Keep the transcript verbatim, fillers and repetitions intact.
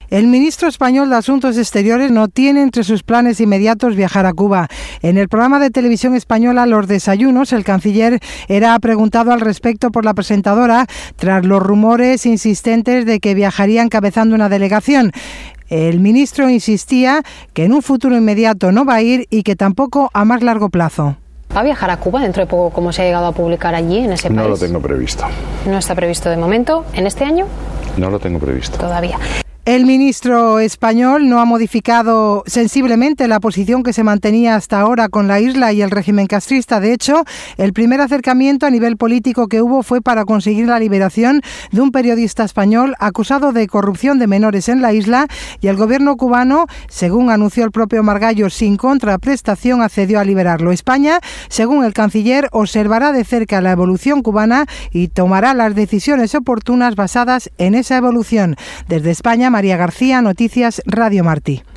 El ministro español de Asuntos Exteriores no tiene entre sus planes inmediatos viajar a Cuba. En el programa de televisión española Los Desayunos, el canciller era preguntado al respecto por la presentadora tras los rumores insistentes de que viajaría encabezando una delegación. El ministro insistía que en un futuro inmediato no va a ir y que tampoco a más largo plazo. ¿Va a viajar a Cuba dentro de poco, como se ha llegado a publicar allí, en ese país? No lo tengo previsto. ¿No está previsto de momento? ¿En este año? No lo tengo previsto. Todavía. El ministro español no ha modificado sensiblemente la posición que se mantenía hasta ahora con la isla y el régimen castrista. De hecho, el primer acercamiento a nivel político que hubo fue para conseguir la liberación de un periodista español acusado de corrupción de menores en la isla, y el gobierno cubano, según anunció el propio Margallo, sin contraprestación accedió a liberarlo. España, según el canciller, observará de cerca la evolución cubana y tomará las decisiones oportunas basadas en esa evolución. Desde España, María García, Noticias Radio Martí.